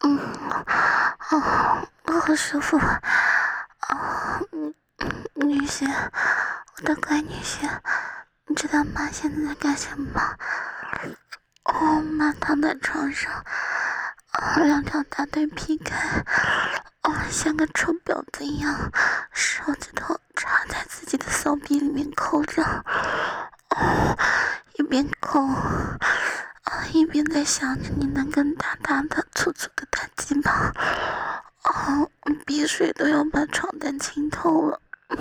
好舒服啊！女婿，我的乖女婿，你知道妈现在在干什么吗？妈躺在床上，两条大腿劈开，像个臭婊子一样，手指头插在自己的骚逼里面抠着，一边抠，一边在想着你那根大大的、粗粗的大鸡巴，鼻水都要把床单浸透了，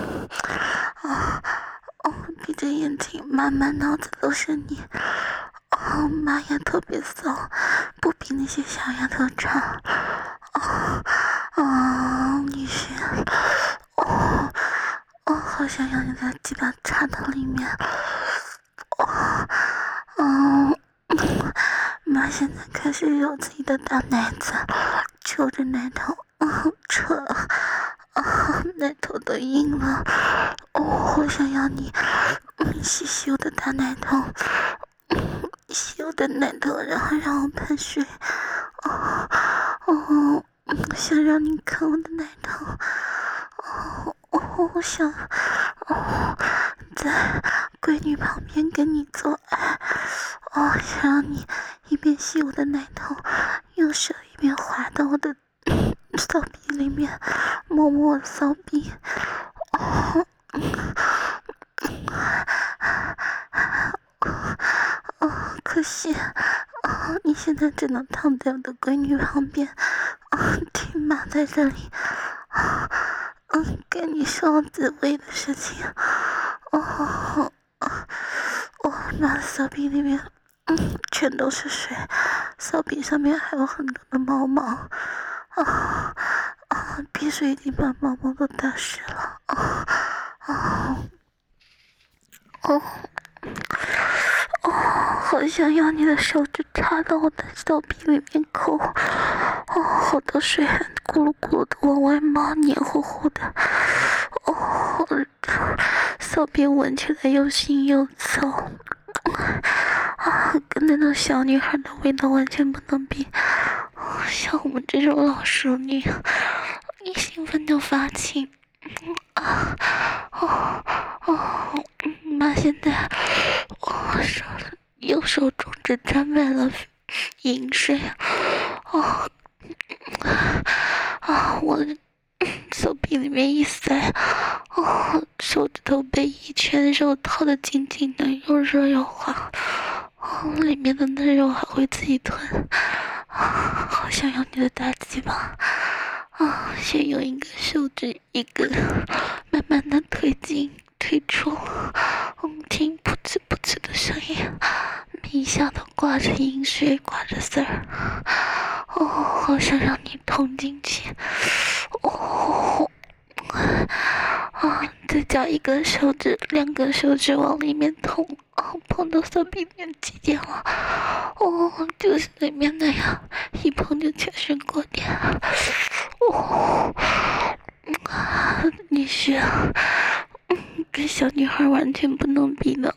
闭着眼睛，满脑子都是你。妈呀，特别骚，不比那些小丫头差。女婿，好想要你的鸡巴插到里面。妈现在开始揉自己的大奶子，揪着奶头，扯，奶头都硬了。好想要你，洗洗我的大奶头。洗我的奶头，然后让我喷水。想让你看我的奶头。我想，在闺女旁边跟你做爱。想让你一边洗我的奶头，用手一边滑到我的骚逼里面，摸摸我的骚逼。可惜，你现在只能躺在我的闺女旁边，听妈在这里，跟你说自慰的事情。妈的骚逼里面，全都是水，骚逼上面还有很多的毛毛，鼻水已经把毛毛都打湿了。好想要你的手指插到我的手臂里面抠，好多水还咕噜咕噜的往外冒，黏糊糊的，手臂闻起来又腥又臭，跟那种小女孩的味道完全不能比。像我们这种老熟女，一兴奋就发情。妈现在，右手中指沾满了饮水，我的手臂里面一塞，手指头被一圈肉套得紧紧的，又热又滑，里面的嫩肉还会自己吞，好想要你的大鸡巴。先用一个手指一个慢慢的推进推出，听噗呲噗呲的声音，每一下都挂着饮水挂着丝儿，好想让你捅进去。再加一根手指2根手指往里面捅，碰到手臂面极点了，就是里面那样，一碰就全身过电。女婿，跟小女孩完全不能比的。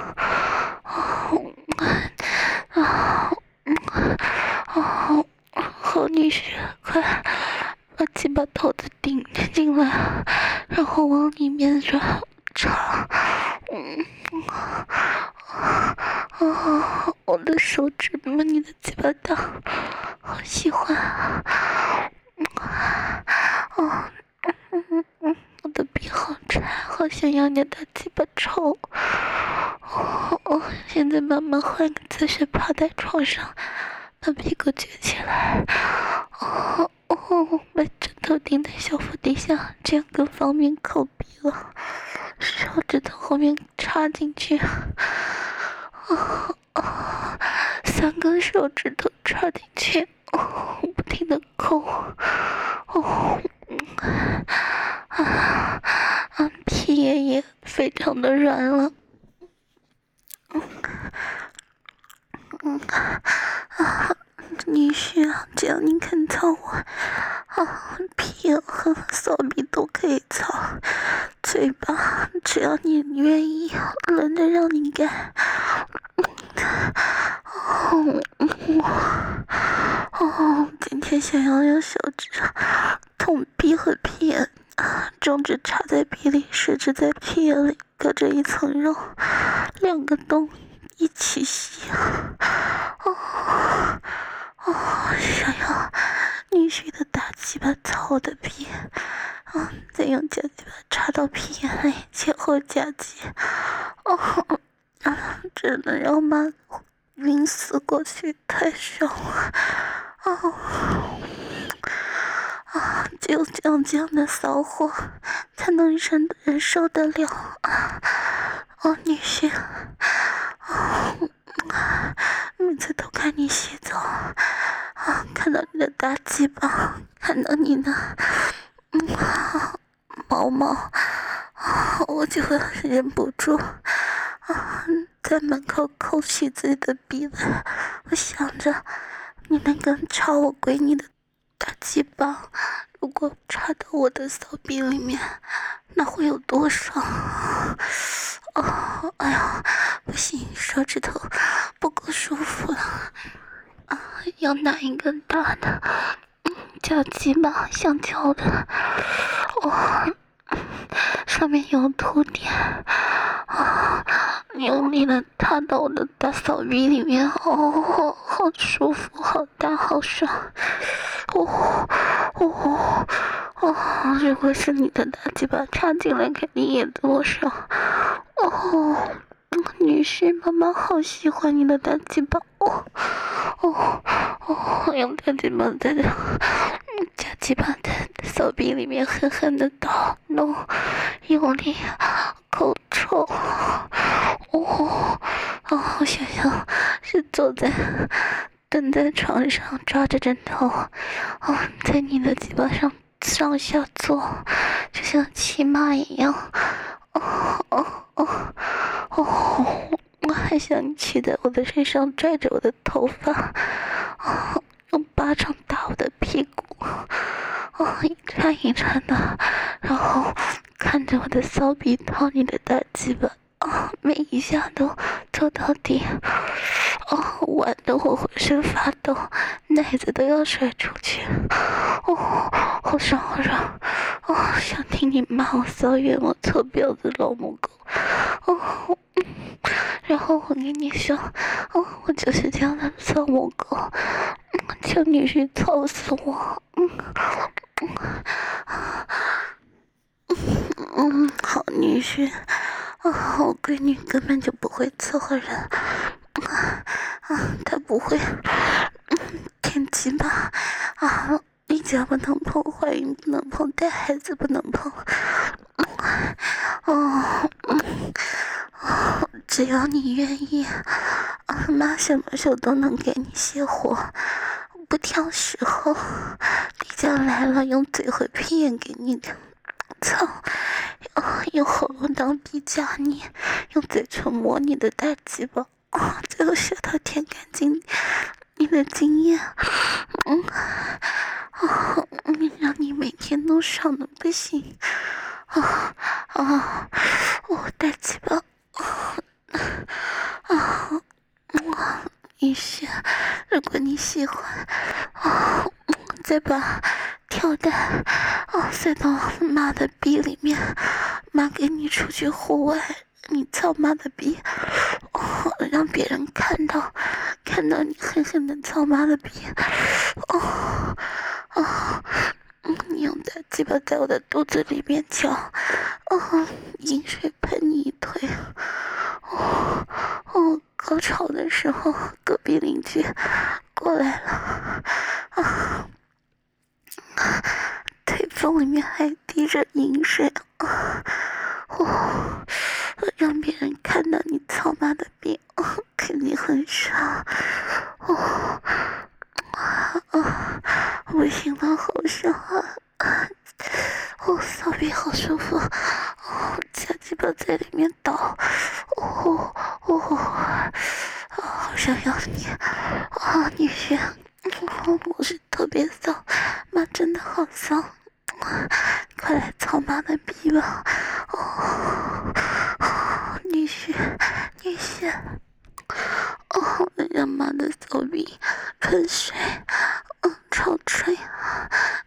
好女婿，快把鸡巴头子顶进来，然后往里面插。我的手指摸你的鸡巴大，好喜欢。我的鼻好馋，好想要你的鸡巴抽。现在慢慢换个姿势，趴在床上，把屁股撅起来。把枕头顶在小腹底下，这样更方便抠鼻了。手指头后面插进去，3根手指头插进去，不停的抠，屁也非常的软了。女婿啊，只要你肯操我，屁和骚逼都可以操，嘴巴只要你愿意，轮着让你干。今天却想要用手指捅鼻和屁眼，中指插在鼻里，食指在屁眼里隔着一层肉，两个洞一起吸。想要女婿的大鸡巴操我的屁，再用假鸡巴插到屁眼里，前后夹击，只能让妈晕死过去，太爽了！只有这样的骚货，才能忍受得了。女婿，每次都看你洗澡，看到你的大鸡巴，看到你的毛毛，我就会忍不住在门口抠起自己的鼻来。我想着，你那根插我闺女的大鸡巴，如果插到我的骚逼里面，那会有多爽！哎呀，不行，手指头不够舒服了。要拿一根大的叫鸡巴香蕉的，上面有凸点，用力的插到我的大骚逼里面，好舒服，好大，好爽。如果是你的大鸡巴插进来，肯定也多爽。女婿，妈妈好喜欢你的大鸡巴。用大鸡巴在假鸡巴在手臂里面狠狠的捣弄，用力口臭。我想象是蹲在床上抓着枕头，在你的鸡巴上下坐，就像骑马一样。我还想你骑在我的身上，拽着我的头发，用巴掌打我的屁股，一颤一颤的，然后看着我的骚逼掏你的大鸡巴，每一下都做到底。玩得我浑身发抖，奶子都要甩出去。好爽好爽！想听你骂我骚冤我臭婊子老母狗。然后我跟你说，我就是这样的臭母狗，求女婿操死我。好女婿，我闺女根本就不会伺候人。他不会天机吧？一家不能碰，怀孕不能碰，带孩子不能碰。只要你愿意，妈什么时候都能给你卸货，不挑时候。你家来了，用嘴和屁眼给你操，用喉咙当鼻夹你，用嘴唇磨你的大鸡巴，最后舌头舔干净你的经验，让你每天都爽的不行。我大鸡巴，于是，如果你喜欢，再把跳蛋塞到妈的逼里面，妈给你出去户外，你操妈的逼，让别人看到你狠狠的操妈的逼，你用大鸡巴在我的肚子里面搅，饮水喷你一腿，高潮的时候，隔壁邻居过来了，腿缝里面还滴着饮水，让别人看到你操妈的逼，肯定很爽。不行了，好爽啊！骚逼好舒服，假鸡巴在里面倒，好想要你，女婿，我是特别骚，妈真的好骚，快来操妈的逼吧！女婿，让妈的骚逼喷水，超好吹，